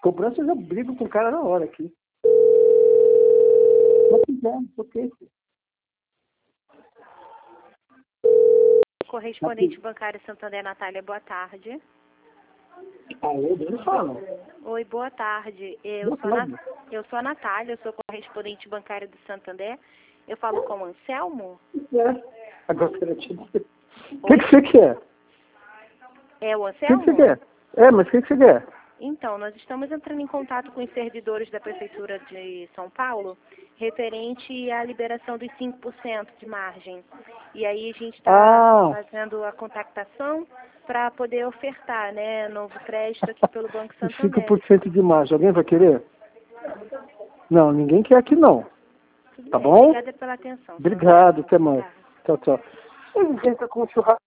Cobrança, eu já brigo com o cara na hora aqui. Não quiser, ok. Correspondente bancário Santander, Natália, boa tarde. Alô, Deus fala. Oi, boa tarde. Boa tarde. Eu sou a Natália, eu sou correspondente bancário do Santander. Eu falo com o Anselmo? Agora eu quero te dizer. O que você quer? É o O Anselmo? que você quer? Mas o que você quer? Então, nós estamos entrando em contato com os servidores da Prefeitura de São Paulo referente à liberação dos 5% de margem. E aí a gente está fazendo a contactação para poder ofertar, né, novo crédito aqui pelo Banco Santander. 5% de margem, alguém vai querer? Não, ninguém quer aqui não. Tudo Tá bem, bom? obrigada pela atenção. Obrigado, até mais. Tchau, tchau. Ele entra com o churrasco.